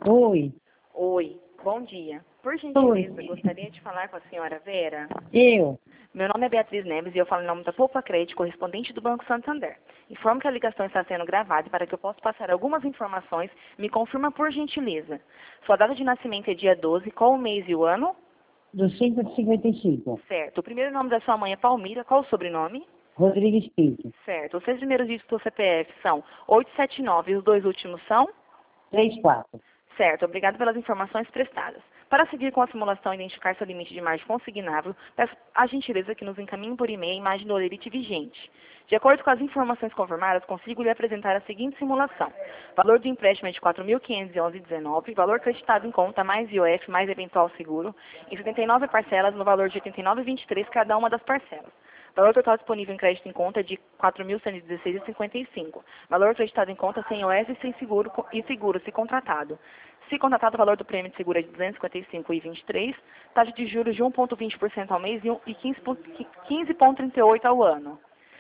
Oi. Oi, bom dia. Por Oi. gentileza, gostaria de falar com a senhora Vera. Eu. Meu nome é Beatriz Neves e eu falo em nome da Poupa Crédito, correspondente do Banco Santander. Informo que a ligação está sendo gravada e para que eu possa passar algumas informações, me confirma por gentileza. Sua data de nascimento é dia 12, qual o mês e o ano? Do 5 de 55. Certo. O primeiro nome da sua mãe é Palmira, qual o sobrenome? Rodrigues Pinto. Certo. Os 6 primeiros dígitos do CPF são 879 e os dois últimos são? 34. Certo, obrigado pelas informações prestadas. Para seguir com a simulação e identificar seu limite de margem consignável, peço a gentileza que nos encaminhe por e-mail a imagem do holerite vigente. De acordo com as informações confirmadas, consigo lhe apresentar a seguinte simulação. Valor do empréstimo é de R$ 4.511,19, valor acreditado em conta mais IOF mais eventual seguro, em 79 parcelas no valor de R$ 89,23 cada uma das parcelas. Valor total disponível em crédito em conta de R$ 4.116,55. Valor acreditado em conta sem IOF e sem seguro e seguro, se contratado. Se contratado, o valor do prêmio de seguro é de R$ 255,23, taxa de juros de 1,20% ao mês e 15,38% ao ano.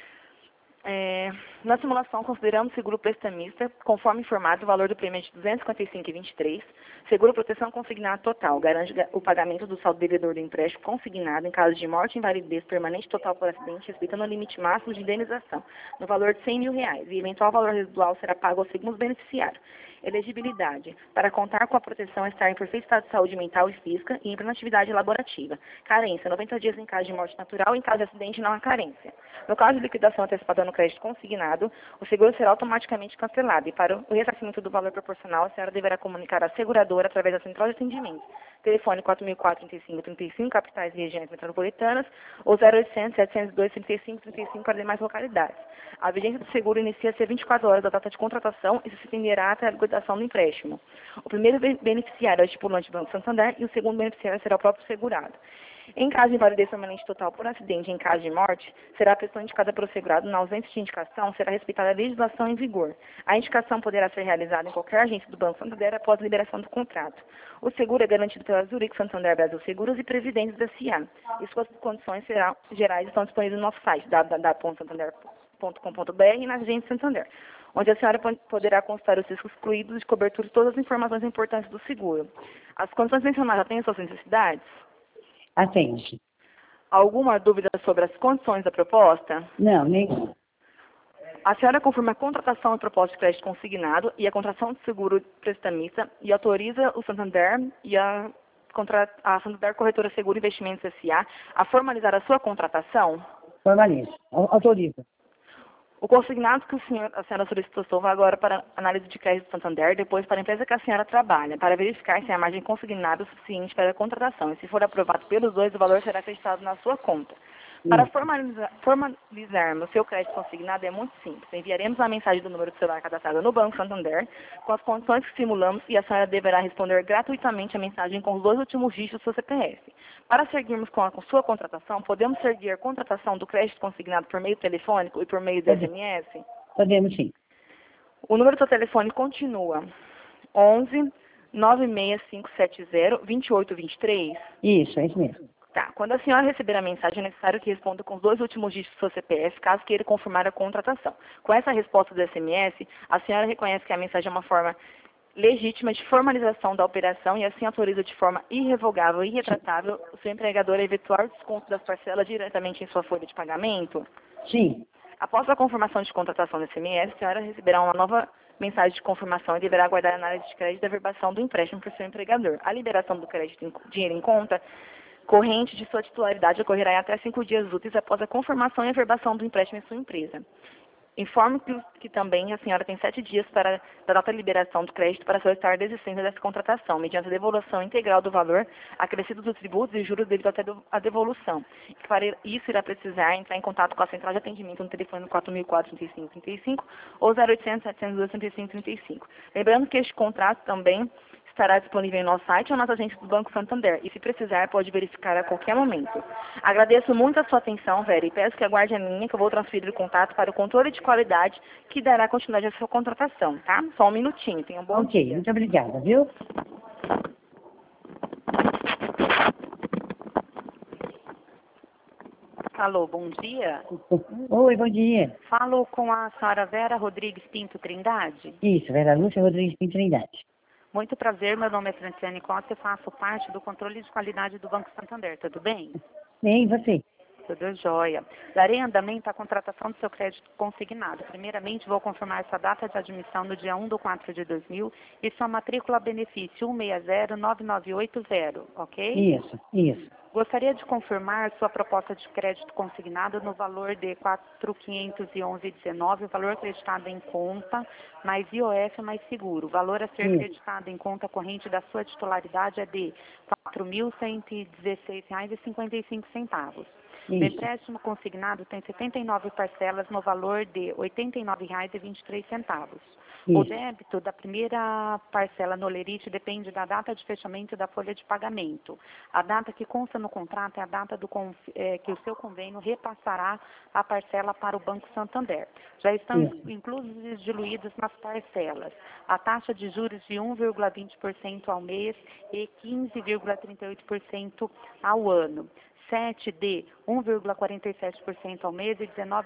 Na simulação, considerando seguro prestamista, conforme informado, o valor do prêmio é de R$ 255,23. Seguro proteção consignado total, garante o pagamento do saldo devedor do empréstimo consignado em caso de morte, invalidez permanente total por acidente, respeitando o limite máximo de indenização, no valor de R$ 100.000, e eventual valor residual será pago ao segundo beneficiário. Elegibilidade. Para contar com a proteção, estar em perfeito estado de saúde mental e física e em plena atividade laborativa. Carência. 90 dias em caso de morte natural, em caso de acidente não há carência. No caso de liquidação antecipada no crédito consignado, o seguro será automaticamente cancelado e para o ressarcimento do valor proporcional, a senhora deverá comunicar à seguradora através da central de atendimento. Telefone 4004-3535, capitais e regiões metropolitanas, ou 0800-702-3535 para demais localidades. A vigência do seguro inicia-se a 24 horas da data de contratação e se estenderá até a liquidação do empréstimo. O primeiro beneficiário é o estipulante do Banco Santander e o segundo beneficiário será o próprio segurado. Em caso de invalidez permanente total por acidente e em caso de morte, será a pessoa indicada pelo segurado. Na ausência de indicação, será respeitada a legislação em vigor. A indicação poderá ser realizada em qualquer agência do Banco Santander após a liberação do contrato. O seguro é garantido pela Zurich Santander Brasil Seguros e Previdentes da CIA. E suas condições gerais estão disponíveis no nosso site, www.santander.com.br, e na agência Santander, onde a senhora poderá consultar os riscos excluídos de cobertura e todas as informações importantes do seguro. As condições mencionadas atendem às suas necessidades? Atende. Alguma dúvida sobre as condições da proposta? Não, nenhum. A senhora confirma a contratação e proposta de crédito consignado e a contratação de seguro prestamista e autoriza o Santander e a Santander Corretora Seguro Investimentos S.A. a formalizar a sua contratação? Formaliza. Autoriza. O consignado que a senhora solicitou vai agora para análise de crédito do Santander, depois para a empresa que a senhora trabalha, para verificar se a margem consignada é suficiente para a contratação. E se for aprovado pelos dois, o valor será acreditado na sua conta. Para formalizarmos o seu crédito consignado é muito simples. Enviaremos a mensagem do número de celular cadastrado no Banco Santander, com as condições que simulamos, e a senhora deverá responder gratuitamente a mensagem com os dois últimos dígitos do seu CPF. Para seguirmos com a sua contratação, podemos seguir a contratação do crédito consignado por meio telefônico e por meio de SMS? Podemos sim. O número do seu telefone continua 11 96570 2823. Isso, é isso mesmo. Tá. Quando a senhora receber a mensagem, é necessário que responda com os dois últimos dígitos do seu CPF, caso queira confirmar a contratação. Com essa resposta do SMS, a senhora reconhece que a mensagem é uma forma legítima de formalização da operação e assim autoriza de forma irrevogável e irretratável o seu empregador a efetuar o desconto das parcelas diretamente em sua folha de pagamento? Sim. Após a confirmação de contratação do SMS, a senhora receberá uma nova mensagem de confirmação e deverá aguardar a análise de crédito e a verbação do empréstimo por seu empregador. A liberação do crédito em dinheiro em conta corrente de sua titularidade ocorrerá em até 5 dias úteis após a confirmação e a verbação do empréstimo em sua empresa. Informo que também a senhora tem 7 dias da data de liberação do crédito para solicitar a desistência dessa contratação, mediante a devolução integral do valor acrescido dos tributos e juros devido à devolução. Para isso, irá precisar entrar em contato com a central de atendimento no telefone 4004-3535 ou 0800-702-3535. Lembrando que este contrato também estará disponível em nosso site ou nas agências do Banco Santander e, se precisar, pode verificar a qualquer momento. Agradeço muito a sua atenção, Vera, e peço que aguarde a linha que eu vou transferir o contato para o controle de qualidade que dará continuidade à sua contratação, tá? Só um minutinho, tenha um bom dia. Ok, muito obrigada, viu? Alô, bom dia. Oi, bom dia. Falo com a senhora Vera Rodrigues Pinto Trindade. Isso, Vera Lúcia Rodrigues Pinto Trindade. Muito prazer, meu nome é Franciane Costa e faço parte do controle de qualidade do Banco Santander, tudo bem? Bem, você? Tudo jóia. Darei andamento à contratação do seu crédito consignado. Primeiramente, vou confirmar sua data de admissão no dia 1/4/2000 e sua matrícula benefício 16099880, ok? Isso. Gostaria de confirmar sua proposta de crédito consignado no valor de R$ 4.511,19, valor acreditado em conta, mais IOF mais seguro. O valor a ser Isso. acreditado em conta corrente da sua titularidade é de R$ 4.116,55. O Isso. empréstimo consignado tem 79 parcelas no valor de R$ 89,23. O Isso. débito da primeira parcela no Lerite depende da data de fechamento da folha de pagamento. A data que consta no contrato é a data que o seu convênio repassará a parcela para o Banco Santander. Já estão inclusos e diluídos nas parcelas a taxa de juros de 1,20% ao mês e 15,38% ao ano. 7 de 1,47% ao mês e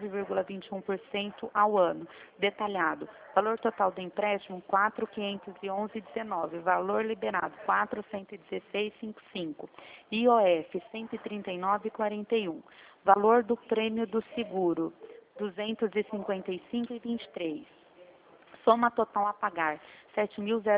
19,21% ao ano. Detalhado. Valor total do empréstimo, R$ 4.511,19. Valor liberado, R$ 416,55. IOF, R$ 139,41. Valor do prêmio do seguro, R$ 255,23. Soma total a pagar, R$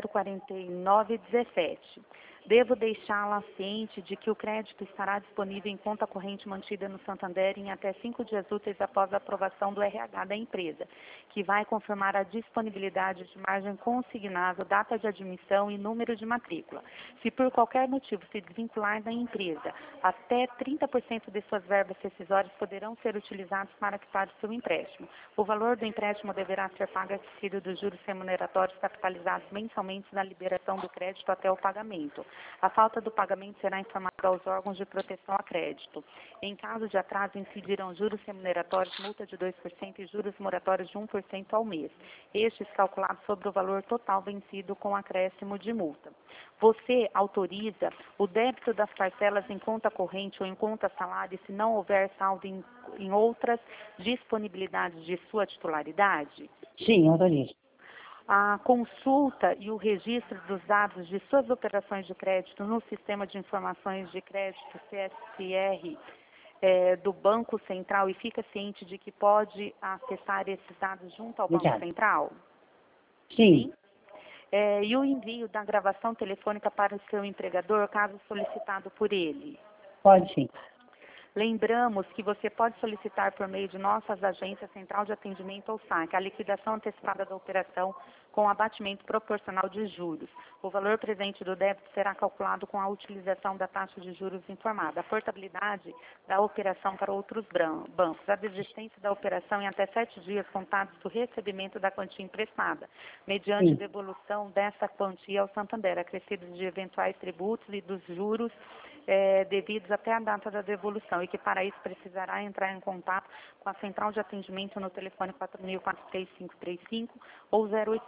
7.049,17. Devo deixá-la ciente de que o crédito estará disponível em conta corrente mantida no Santander em até 5 dias úteis após a aprovação do RH da empresa, que vai confirmar a disponibilidade de margem consignável, data de admissão e número de matrícula. Se por qualquer motivo se desvincular da empresa, até 30% de suas verbas rescisórias poderão ser utilizados para quitar o seu empréstimo. O valor do empréstimo deverá ser pago acrescido dos juros remuneratórios capitalizados mensalmente na liberação do crédito até o pagamento. A falta do pagamento será informada aos órgãos de proteção a crédito. Em caso de atraso, incidirão juros remuneratórios, multa de 2% e juros moratórios de 1% ao mês. Estes calculados sobre o valor total vencido com acréscimo de multa. Você autoriza o débito das parcelas em conta corrente ou em conta salário se não houver saldo em outras disponibilidades de sua titularidade? Sim, autorizo. A consulta e o registro dos dados de suas operações de crédito no Sistema de Informações de Crédito, CSR, do Banco Central, e fica ciente de que pode acessar esses dados junto ao Banco Obrigado. Central? Sim. E o envio da gravação telefônica para o seu empregador, caso solicitado por ele? Pode sim. Lembramos que você pode solicitar por meio de nossas agências Central de Atendimento ou SAC a liquidação antecipada da operação com abatimento proporcional de juros. O valor presente do débito será calculado com a utilização da taxa de juros informada. A portabilidade da operação para outros bancos. A desistência da operação em até 7 dias contados do recebimento da quantia emprestada, mediante devolução dessa quantia ao Santander, acrescidos de eventuais tributos e dos juros devidos até a data da devolução, e que para isso precisará entrar em contato com a Central de Atendimento no telefone 4004-3535 ou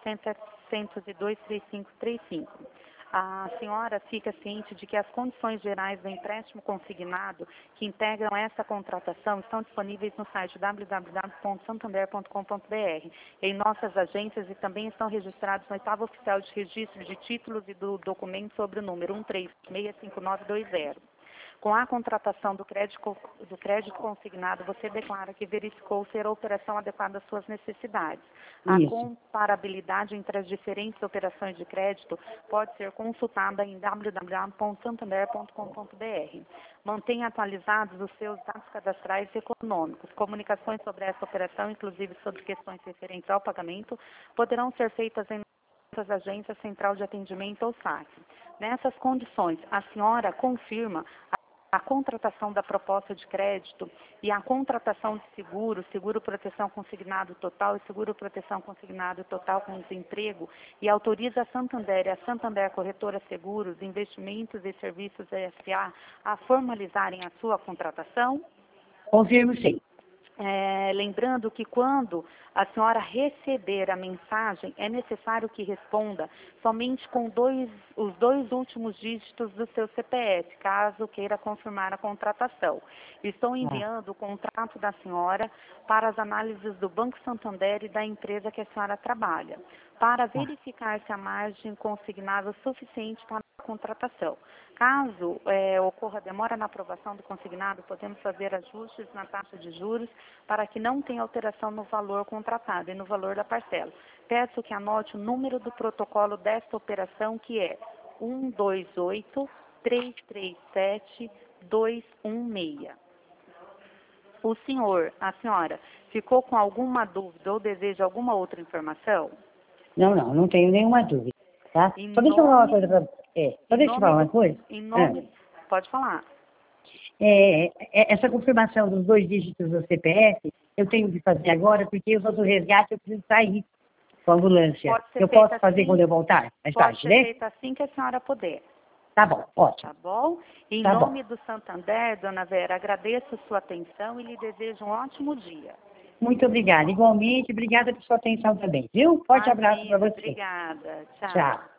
0800-702-3535. A senhora fica ciente de que as condições gerais do empréstimo consignado que integram essa contratação estão disponíveis no site www.santander.com.br, em nossas agências, e também estão registrados no 8º Oficial de Registro de Títulos e do documento sobre o número 1365920. Com a contratação do crédito consignado, você declara que verificou ser a operação adequada às suas necessidades. A comparabilidade entre as diferentes operações de crédito pode ser consultada em www.santander.com.br. Mantenha atualizados os seus dados cadastrais e econômicos. Comunicações sobre essa operação, inclusive sobre questões referentes ao pagamento, poderão ser feitas em nossas agências Central de Atendimento ou SAC. Nessas condições, a senhora confirma a contratação da proposta de crédito e a contratação de seguro proteção consignado total e seguro proteção consignado total com desemprego, e autoriza a Santander e a Santander Corretora Seguros, Investimentos e Serviços S.A. a formalizarem a sua contratação? Confirmo sim. Lembrando que quando a senhora receber a mensagem, é necessário que responda somente com os dois últimos dígitos do seu CPF, caso queira confirmar a contratação. Estou enviando o contrato da senhora para as análises do Banco Santander e da empresa que a senhora trabalha. para verificar se a margem consignável é suficiente para a contratação. Caso ocorra demora na aprovação do consignado, podemos fazer ajustes na taxa de juros para que não tenha alteração no valor contratado e no valor da parcela. Peço que anote o número do protocolo desta operação, que é 128-337-216. O senhor, a senhora, ficou com alguma dúvida ou deseja alguma outra informação? Não tenho nenhuma dúvida, tá? Em Só deixa eu falar uma nome- coisa para você. Só deixa eu falar uma coisa. Em nome... Pode falar. Essa confirmação dos 2 dígitos do CPF, eu tenho que fazer agora, porque eu sou do resgate, eu preciso sair com a ambulância. Pode ser Eu posso feita fazer assim? quando eu voltar? Mais Pode tarde, ser né? feito assim que a senhora puder. Tá bom, ótimo. Tá bom? Em Tá bom. nome do Santander, dona Vera, agradeço a sua atenção e lhe desejo um ótimo dia. Muito obrigada. Igualmente, obrigada por sua atenção também, viu? Forte abraço para Imagina, você. Obrigada. Tchau. Tchau.